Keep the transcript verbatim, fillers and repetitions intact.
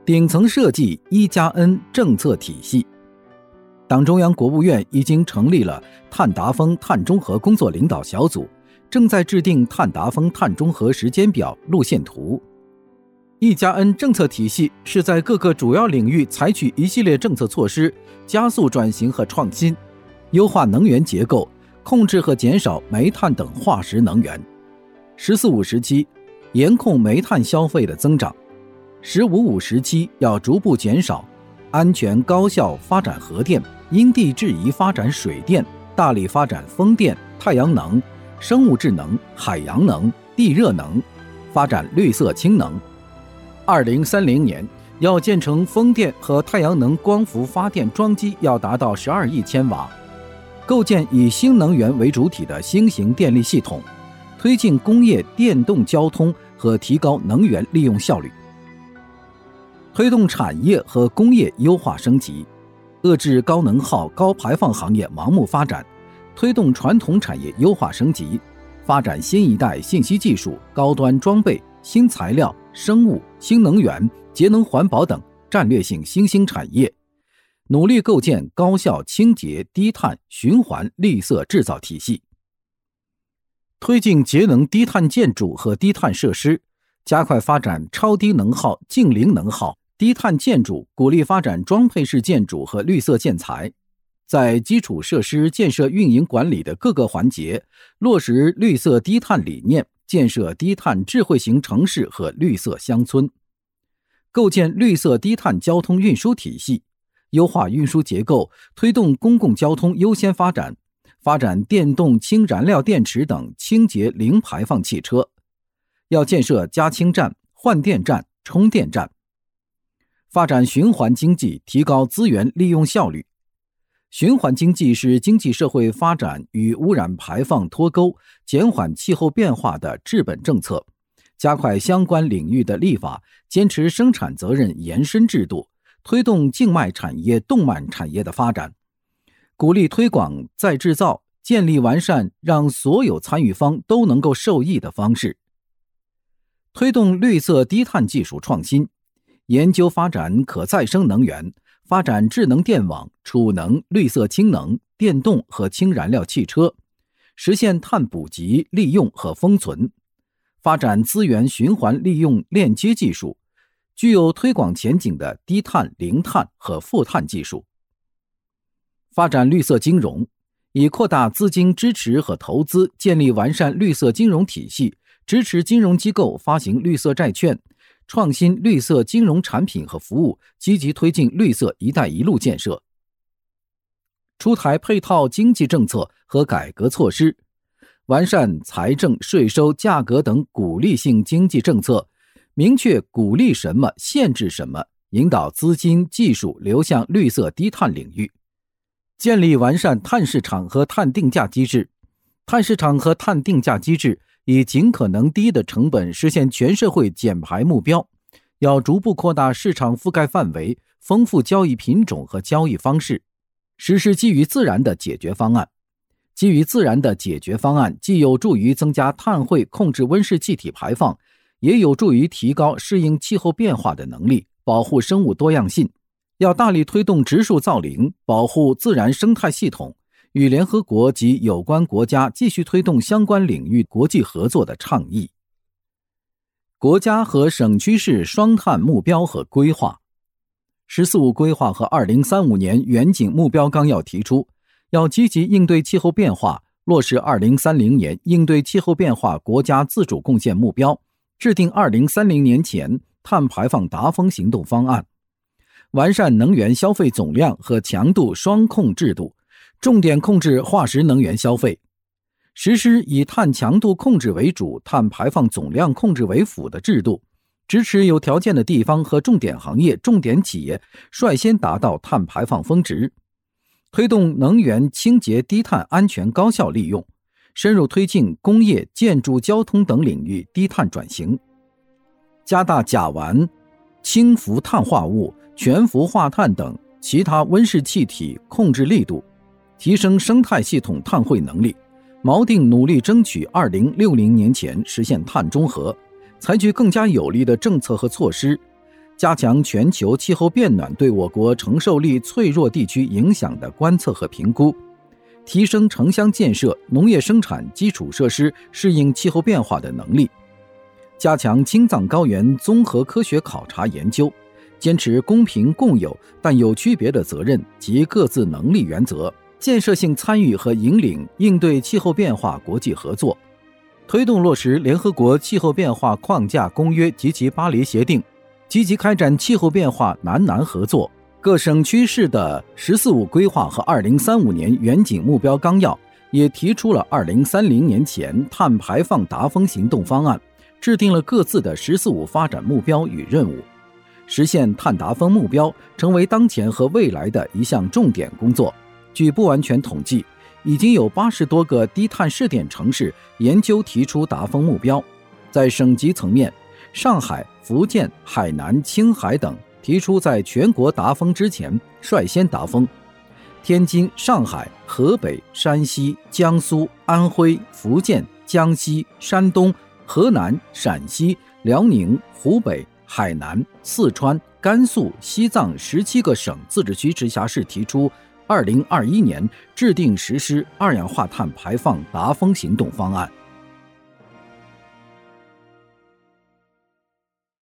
顶层设计一加 N 政策体系。党中央国务院已经成立了碳达峰碳中和工作领导小组，正在制定碳达峰碳中和时间表路线图。一加 N 政策体系是在各个主要领域采取一系列政策措施，加速转型和创新，优化能源结构，控制和减少煤炭等化石能源。十四五时期严控煤炭消费的增长，十五五时期要逐步减少，安全高效发展核电，因地制宜发展水电，大力发展风电、太阳能、生物智能、海洋能、地热能，发展绿色氢能。二零三零年要建成风电和太阳能光伏发电装机要达到十二亿千瓦，构建以新能源为主体的新型电力系统，推进工业电动交通和提高能源利用效率，推动产业和工业优化升级，遏制高能耗高排放行业盲目发展，推动传统产业优化升级，发展新一代信息技术、高端装备、新材料、生物、新能源、节能环保等战略性新兴产业，努力构建高效清洁低碳循环绿色制造体系，推进节能低碳建筑和低碳设施，加快发展超低能耗、净零能耗、低碳建筑，鼓励发展装配式建筑和绿色建材，在基础设施建设运营管理的各个环节落实绿色低碳理念，建设低碳智慧型城市和绿色乡村，构建绿色低碳交通运输体系，优化运输结构，推动公共交通优先发展，发展电动氢燃料电池等清洁零排放汽车，要建设加氢站、换电站、充电站，发展循环经济，提高资源利用效率。循环经济是经济社会发展与污染排放脱钩、减缓气候变化的治本政策，加快相关领域的立法，坚持生产责任延伸制度，推动静脉产业、动脉产业的发展，鼓励推广再制造，建立完善让所有参与方都能够受益的方式，推动绿色低碳技术创新，研究发展可再生能源，发展智能电网、储能、绿色氢能、电动和氢燃料汽车，实现碳捕集、利用和封存，发展资源循环利用链接技术，具有推广前景的低碳、零碳和负碳技术，发展绿色金融，以扩大资金支持和投资，建立完善绿色金融体系，支持金融机构发行绿色债券，创新绿色金融产品和服务，积极推进绿色“一带一路”建设，出台配套经济政策和改革措施，完善财政、税收、价格等鼓励性经济政策，明确鼓励什么、限制什么，引导资金、技术流向绿色低碳领域，建立完善碳市场和碳定价机制。碳市场和碳定价机制以尽可能低的成本实现全社会减排目标，要逐步扩大市场覆盖范围，丰富交易品种和交易方式，实施基于自然的解决方案。基于自然的解决方案既有助于增加碳汇控制温室气体排放，也有助于提高适应气候变化的能力，保护生物多样性。要大力推动植树造林，保护自然生态系统，与联合国及有关国家继续推动相关领域国际合作的倡议。国家和省区市双碳目标和规划。十四五规划和二零三五年远景目标纲要提出，要积极应对气候变化，落实二零三零年应对气候变化国家自主贡献目标，制定二零三零年前碳排放达峰行动方案，完善能源消费总量和强度双控制度，重点控制化石能源消费，实施以碳强度控制为主、碳排放总量控制为辅的制度，支持有条件的地方和重点行业、重点企业率先达到碳排放峰值，推动能源清洁低碳安全高效利用，深入推进工业、建筑、交通等领域低碳转型，加大甲烷、氢氟碳化物、全氟化碳等其他温室气体控制力度，提升生态系统碳汇能力，锚定努力争取二零六零年前实现碳中和，采取更加有力的政策和措施， 加强全球气候变暖对我国承受力脆弱地区影响的观测和评估，提升城乡建设、农业生产基础设施适应气候变化的能力，加强青藏高原综合科学考察研究，坚持公平共有但有区别的责任及各自能力原则，建设性参与和引领应对气候变化国际合作，推动落实联合国气候变化框架公约及其巴黎协定，积极开展气候变化南南合作。各省区市的“十四五”规划和二零三五年远景目标纲要也提出了二零三零年前碳排放达峰行动方案，制定了各自的“十四五”发展目标与任务，实现碳达峰目标成为当前和未来的一项重点工作。据不完全统计，已经有八十多个低碳试点城市研究提出达峰目标。在省级层面，上海、福建、海南、青海等提出在全国达峰之前率先达峰，天津、上海、河北、山西、江苏、安徽、福建、江西、山东、河南、陕西、辽宁、湖北、海南、四川、甘肃、西藏十七个省自治区直辖市提出二零二一年制定实施二氧化碳排放达峰行动方案。